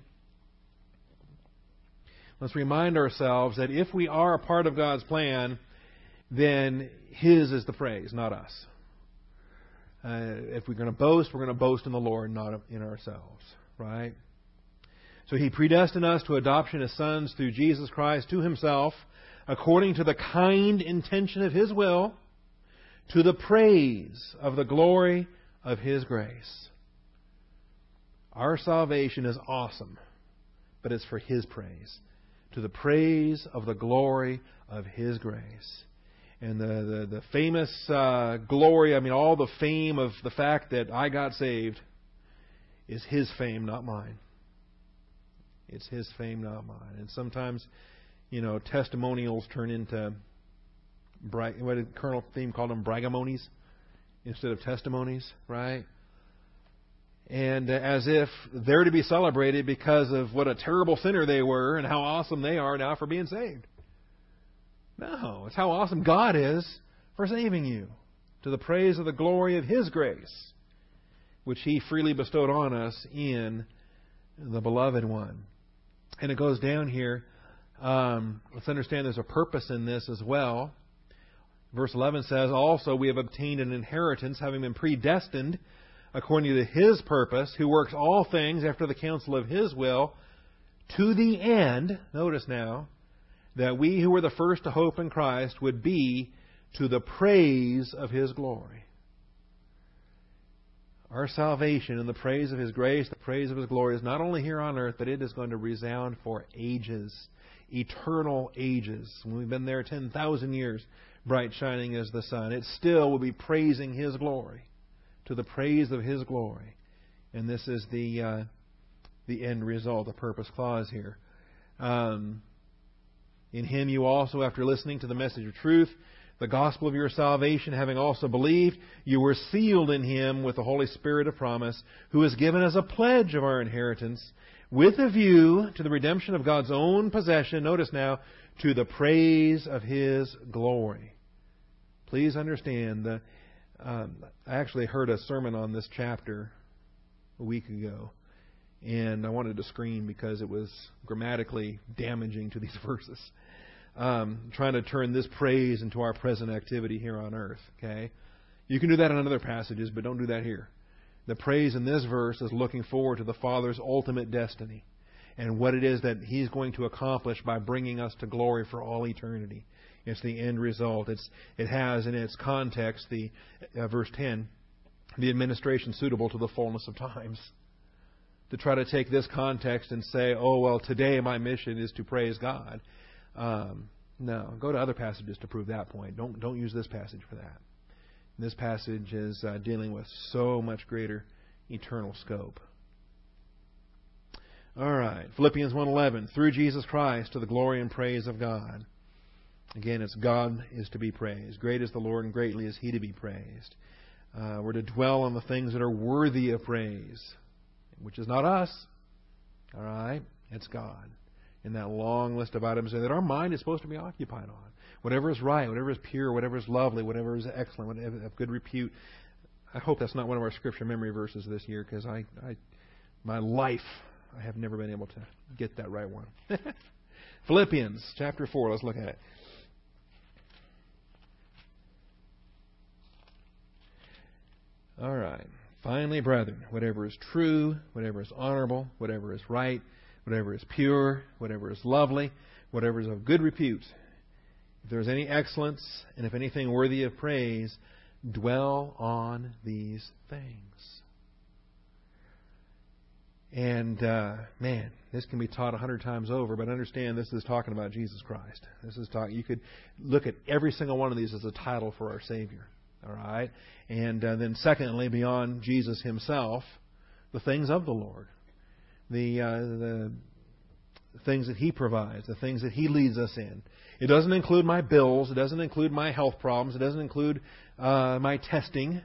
Let's remind ourselves that if we are a part of God's plan, then His is the praise, not us. If we're going to boast in the Lord, not in ourselves. Right? So He predestined us to adoption as sons through Jesus Christ to Himself, according to the kind intention of His will, to the praise of the glory of His grace. Our salvation is awesome, but it's for His praise. To the praise of the glory of His grace. And the famous glory, all the fame of the fact that I got saved is His fame, not mine. It's His fame, not mine. And sometimes, testimonials turn into, what did Colonel Theme call them, bragamonies instead of testimonies, right? And as if they're to be celebrated because of what a terrible sinner they were and how awesome they are now for being saved. No, it's how awesome God is for saving you, to the praise of the glory of His grace, which He freely bestowed on us in the Beloved One. And it goes down here. Let's understand there's a purpose in this as well. Verse 11 says, also we have obtained an inheritance, having been predestined according to His purpose, who works all things after the counsel of His will, to the end, notice now, that we who were the first to hope in Christ would be to the praise of His glory. Our salvation and the praise of His grace, the praise of His glory is not only here on earth, but it is going to resound for ages, eternal ages. When we've been there 10,000 years, bright shining as the sun, it still will be praising His glory, to the praise of His glory. And this is the end result, the purpose clause here. In Him you also, after listening to the message of truth, the gospel of your salvation, having also believed, you were sealed in Him with the Holy Spirit of promise, who is given as a pledge of our inheritance, with a view to the redemption of God's own possession, notice now, to the praise of His glory. Please understand, I actually heard a sermon on this chapter a week ago, and I wanted to scream because it was grammatically damaging to these verses. Trying to turn this praise into our present activity here on earth. Okay, you can do that in other passages, but don't do that here. The praise in this verse is looking forward to the Father's ultimate destiny and what it is that He's going to accomplish by bringing us to glory for all eternity. It's the end result. It has in its context the verse 10, the administration suitable to the fullness of times. To try to take this context and say, oh well, today my mission is to praise God. No, go to other passages to prove that point. Don't use this passage for that. This passage is dealing with so much greater eternal scope. All right, Philippians 1:11, through Jesus Christ to the glory and praise of God. Again, it's God is to be praised. Great is the Lord and greatly is He to be praised. We're to dwell on the things that are worthy of praise, which is not us. All right, it's God. In that long list of items that our mind is supposed to be occupied on. Whatever is right, whatever is pure, whatever is lovely, whatever is excellent, whatever of good repute. I hope that's not one of our scripture memory verses this year, because my life, I have never been able to get that right one. Philippians chapter 4, let's look at it. All right. Finally, brethren, whatever is true, whatever is honorable, whatever is right, whatever is pure, whatever is lovely, whatever is of good repute, if there is any excellence, and if anything worthy of praise, dwell on these things. And, man, this can be taught 100 times over, but understand this is talking about Jesus Christ. You could look at every single one of these as a title for our Savior. All right? And then secondly, beyond Jesus Himself, the things of the Lord. The things that He provides, the things that He leads us in. It doesn't include my bills. It doesn't include my health problems. It doesn't include my testing.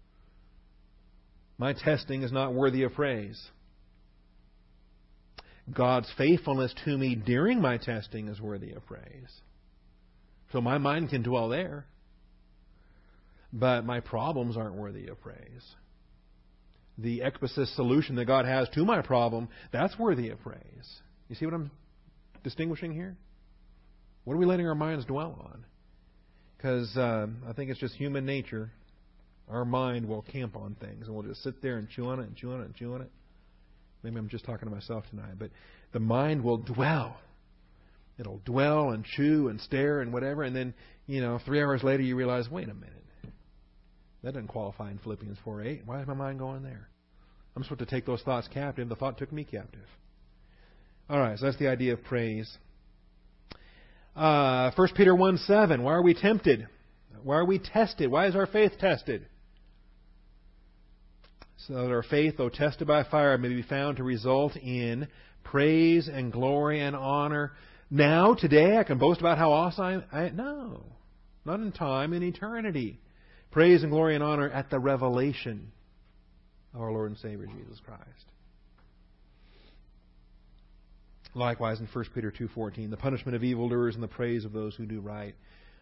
My testing is not worthy of praise. God's faithfulness to me during my testing is worthy of praise. So my mind can dwell there. But my problems aren't worthy of praise. The ekbasis solution that God has to my problem, that's worthy of praise. You see what I'm distinguishing here? What are we letting our minds dwell on? Because I think it's just human nature. Our mind will camp on things, and we'll just sit there and chew on it and chew on it and chew on it. Maybe I'm just talking to myself tonight, but the mind will dwell. It'll dwell and chew and stare and whatever, and then, 3 hours later you realize, wait a minute. That doesn't qualify in Philippians 4:8. Why is my mind going there? I'm supposed to take those thoughts captive. The thought took me captive. All right, so that's the idea of praise. 1 Peter 1:7. Why are we tempted? Why are we tested? Why is our faith tested? so that our faith, though tested by fire, may be found to result in praise and glory and honor. Now, today, I can boast about how awesome I am. No, not in time, in eternity. Praise and glory and honor at the revelation of our Lord and Savior Jesus Christ. Likewise, in 1 Peter 2:14, the punishment of evildoers and the praise of those who do right.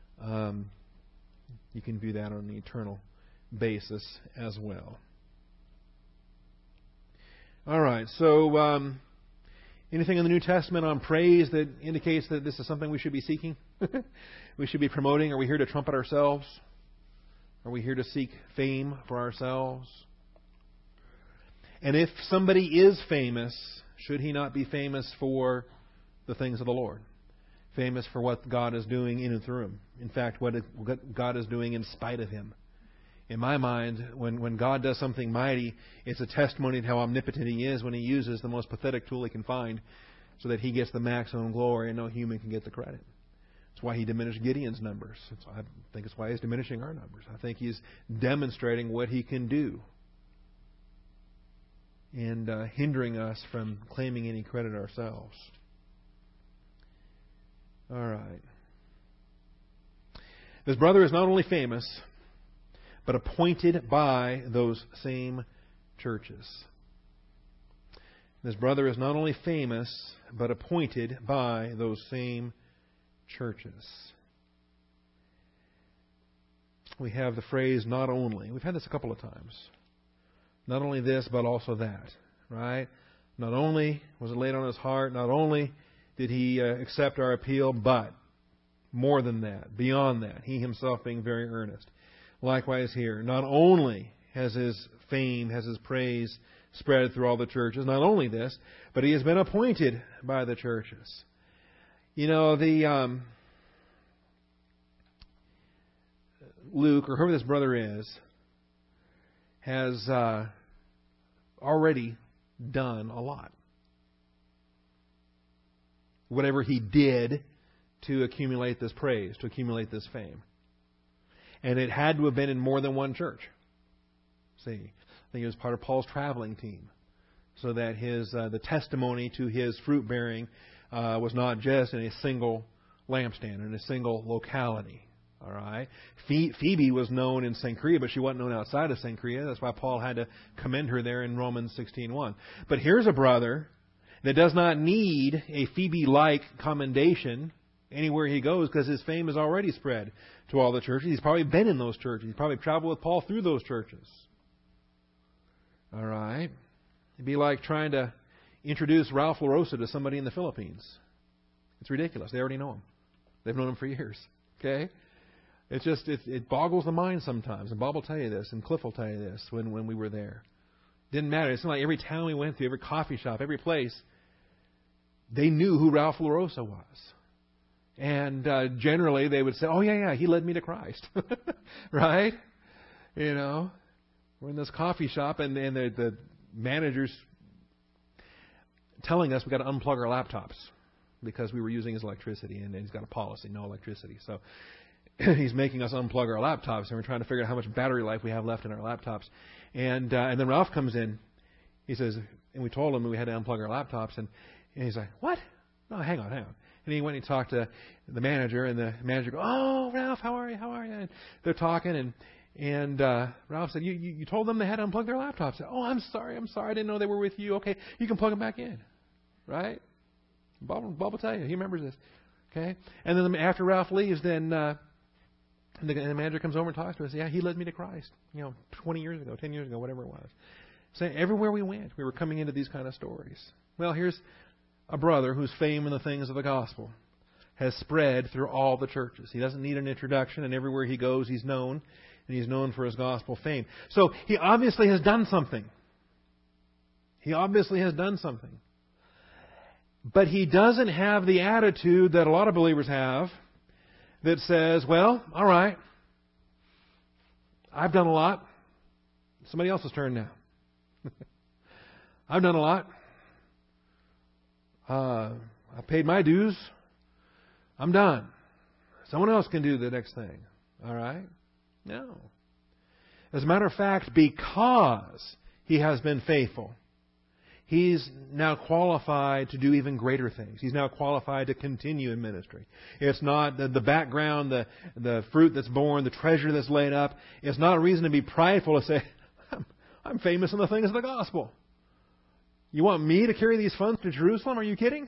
You can view that on an eternal basis as well. All right, so anything in the New Testament on praise that indicates that this is something we should be seeking? We should be promoting? Are we here to trumpet ourselves? Are we here to seek fame for ourselves? And if somebody is famous, should he not be famous for the things of the Lord? Famous for what God is doing in and through him. In fact, what God is doing in spite of him. In my mind, when God does something mighty, it's a testimony to how omnipotent He is when He uses the most pathetic tool He can find so that He gets the maximum glory and no human can get the credit. That's why He diminished Gideon's numbers. I think it's why He's diminishing our numbers. I think He's demonstrating what He can do and hindering us from claiming any credit ourselves. All right. This brother is not only famous, but appointed by those same churches. This brother is not only famous, but appointed by those same churches. We have the phrase, not only. We've had this a couple of times. Not only this, but also that. Right? Not only was it laid on his heart, not only did he accept our appeal, but more than that, beyond that, he himself being very earnest. Likewise here, not only has his fame, has his praise spread through all the churches, not only this, but he has been appointed by the churches. You know, Luke, or whoever this brother is, has already done a lot. Whatever he did to accumulate this praise, to accumulate this fame. And it had to have been in more than one church. See, I think it was part of Paul's traveling team, so that the testimony to his fruit bearing was not just in a single lampstand, in a single locality. All right. Phoebe was known in Cenchrea, but she wasn't known outside of Cenchrea. That's why Paul had to commend her there in Romans 16:1. But here's a brother that does not need a Phoebe-like commendation anywhere he goes, because his fame is already spread to all the churches. He's probably been in those churches. He's probably traveled with Paul through those churches. All right. It'd be like trying to introduce Ralph LaRosa to somebody in the Philippines. It's ridiculous. They already know him. They've known him for years. Okay? It's just, it boggles the mind sometimes. And Bob will tell you this, and Cliff will tell you this when we were there. Didn't matter. It's like every town we went to, every coffee shop, every place, they knew who Ralph LaRosa was. And generally they would say, oh, yeah, he led me to Christ. Right? You know, we're in this coffee shop and the manager's telling us we've got to unplug our laptops because we were using his electricity, and he's got a policy, no electricity. So he's making us unplug our laptops, and we're trying to figure out how much battery life we have left in our laptops. And then Ralph comes in. He says, and we told him we had to unplug our laptops, and he's like, what? No, hang on. And he went and he talked to the manager, and the manager goes, oh, Ralph, how are you? And they're talking, and Ralph said, you told them they had to unplug their laptops. Said, oh, I'm sorry, I didn't know they were with you. Okay, you can plug them back in. Right? Bob will tell you. He remembers this. Okay? And then after Ralph leaves, then the manager comes over and talks to us. Yeah, he led me to Christ. 20 years ago, 10 years ago, whatever it was. So everywhere we went, we were coming into these kind of stories. Well, here's a brother whose fame in the things of the gospel has spread through all the churches. He doesn't need an introduction, and everywhere he goes, he's known, and he's known for his gospel fame. So he obviously has done something. But he doesn't have the attitude that a lot of believers have that says, well, all right, I've done a lot. Somebody else's turn now. I've done a lot. I've paid my dues. I'm done. Someone else can do the next thing. All right? No. As a matter of fact, because he has been faithful. He's now qualified to do even greater things. He's now qualified to continue in ministry. It's not the background, the fruit that's born, the treasure that's laid up. It's not a reason to be prideful to say, I'm famous in the things of the gospel. You want me to carry these funds to Jerusalem? Are you kidding?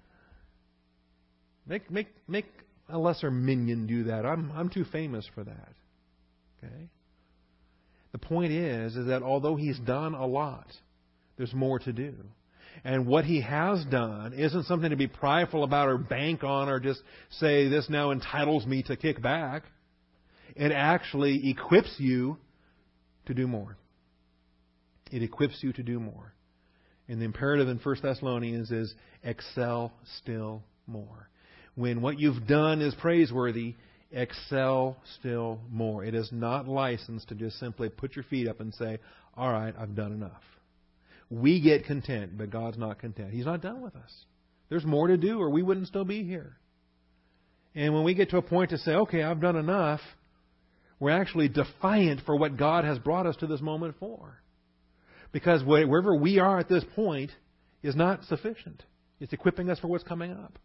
Make a lesser minion do that. I'm too famous for that. Okay? The point is that although he's done a lot, there's more to do. And what he has done isn't something to be prideful about or bank on or just say this now entitles me to kick back. It actually equips you to do more. It equips you to do more. And the imperative in 1 Thessalonians is excel still more. When what you've done is praiseworthy, excel still more. It is not licensed to just simply put your feet up and say, all right, I've done enough. We get content, but God's not content. He's not done with us. There's more to do or we wouldn't still be here. And when we get to a point to say, okay, I've done enough, we're actually defiant for what God has brought us to this moment for. Because wherever we are at this point is not sufficient. It's equipping us for what's coming up.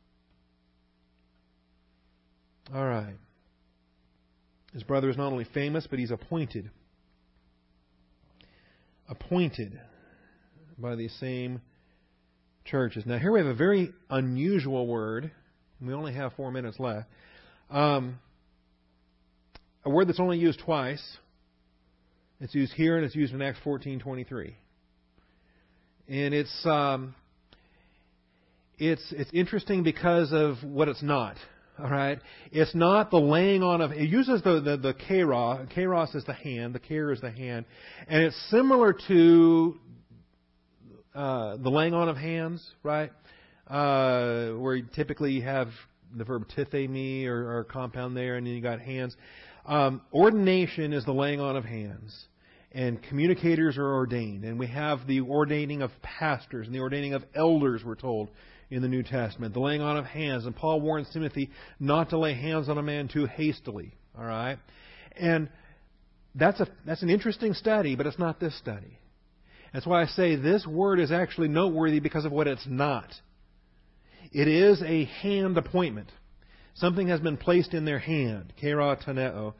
All right. His brother is not only famous, but he's appointed. Appointed by these same churches. Now, here we have a very unusual word. We only have 4 minutes left. A word that's only used twice. It's used here and it's used in Acts 14:23. And it's interesting because of what it's not. All right, it's not the laying on of. It uses the kairos. Kairos is the hand. The kair is the hand, and it's similar to the laying on of hands, right? Where you typically have the verb tithemi or compound there, and then you got hands. Ordination is the laying on of hands, and communicators are ordained, and we have the ordaining of pastors and the ordaining of elders. We're told in the New Testament, the laying on of hands, and Paul warns Timothy not to lay hands on a man too hastily. All right, and that's an interesting study, but it's not this study. That's why I say this word is actually noteworthy because of what it's not. It is a hand appointment. Something has been placed in their hand. Keratoneo.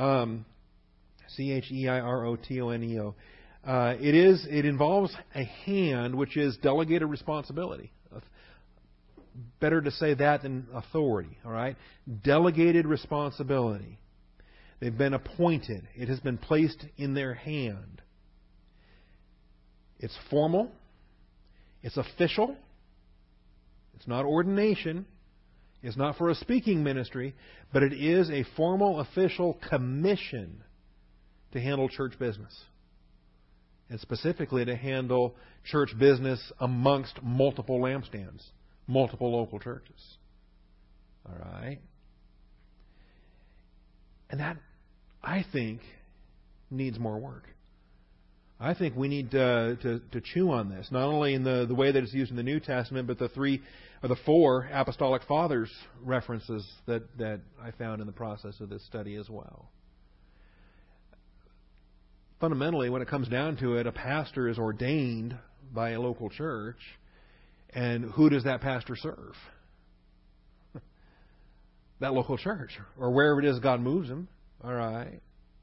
Cheirotoneo. It involves a hand which is delegated responsibility. Better to say that than authority. All right? Delegated responsibility. They've been appointed. It has been placed in their hand. It's formal. It's official. It's not ordination. It's not for a speaking ministry. But it is a formal, official commission to handle church business. And specifically to handle church business amongst multiple lampstands, multiple local churches. All right? And that, I think, needs more work. I think we need to chew on this, not only in the way that it's used in the New Testament, but the 3 or the 4 apostolic fathers references that I found in the process of this study as well. Fundamentally, when it comes down to it, a pastor is ordained by a local church, and who does that pastor serve? That local church, or wherever it is God moves him. All right.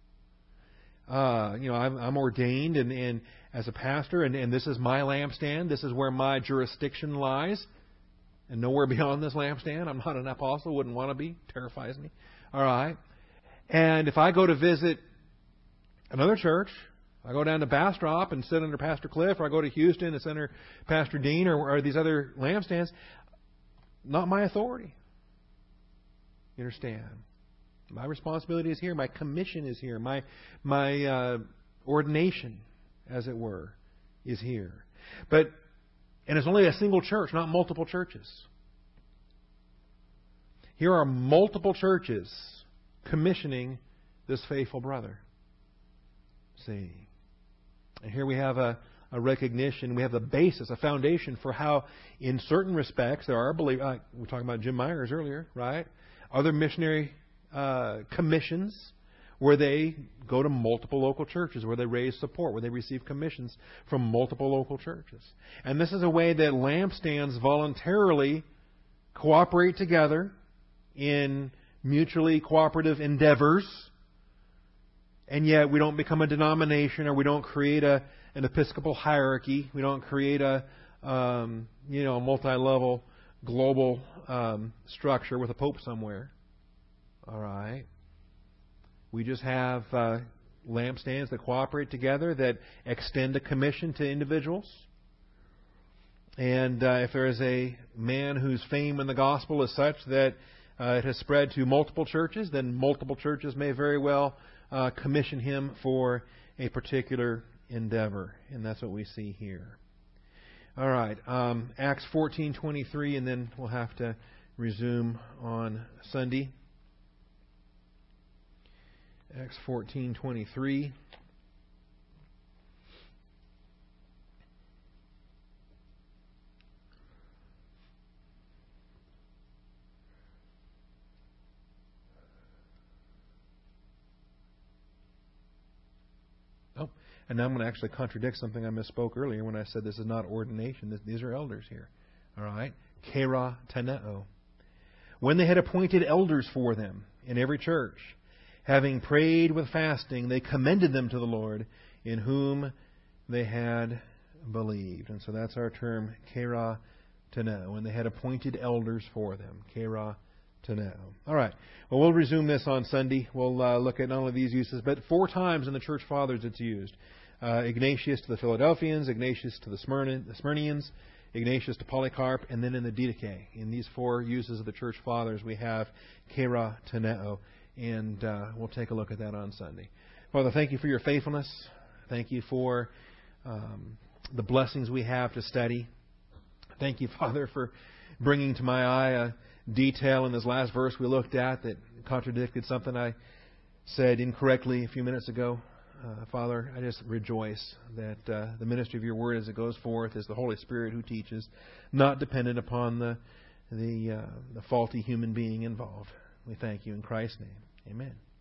I'm ordained and as a pastor, and this is my lampstand. This is where my jurisdiction lies, and nowhere beyond this lampstand. I'm not an apostle. Wouldn't want to be. Terrifies me. All right. And if I go to visit another church, I go down to Bastrop and sit under Pastor Cliff, or I go to Houston and sit under Pastor Dean or these other lampstands, not my authority. You understand? My responsibility is here. My commission is here. My ordination, as it were, is here. And it's only a single church, not multiple churches. Here are multiple churches commissioning this faithful brother. See? And here we have a recognition, we have a basis, a foundation for how, in certain respects, there are believers. We were talking about Jim Myers earlier, right? Other missionary commissions where they go to multiple local churches, where they raise support, where they receive commissions from multiple local churches. And this is a way that lampstands voluntarily cooperate together in mutually cooperative endeavors, and yet we don't become a denomination, or we don't create an episcopal hierarchy. We don't create a multi-level global structure with a pope somewhere. All right. We just have lampstands that cooperate together, that extend a commission to individuals. And if there is a man whose fame in the gospel is such that it has spread to multiple churches, then multiple churches may very well commission him for a particular endeavor. And that's what we see here. All right. Acts 14:23, and then we'll have to resume on Sunday. Acts 14:23. And now I'm going to actually contradict something I misspoke earlier when I said this is not ordination. These are elders here. All right? Kera teneo. When they had appointed elders for them in every church, having prayed with fasting, they commended them to the Lord, in whom they had believed. And so that's our term, kera teneo. When they had appointed elders for them. Kera teneo. All right. Well, we'll resume this on Sunday. We'll look at not only these uses, but 4 times in the Church Fathers it's used. Ignatius to the Philadelphians, Ignatius to the Smyrnians, Ignatius to Polycarp, and then in the Didache. In these 4 uses of the Church Fathers, we have kera teneo. And we'll take a look at that on Sunday. Father, thank you for your faithfulness. Thank you for the blessings we have to study. Thank you, Father, for bringing to my eye a detail in this last verse we looked at that contradicted something I said incorrectly a few minutes ago. Father, I just rejoice that the ministry of your word as it goes forth is the Holy Spirit who teaches, not dependent upon the faulty human being involved. We thank you in Christ's name. Amen.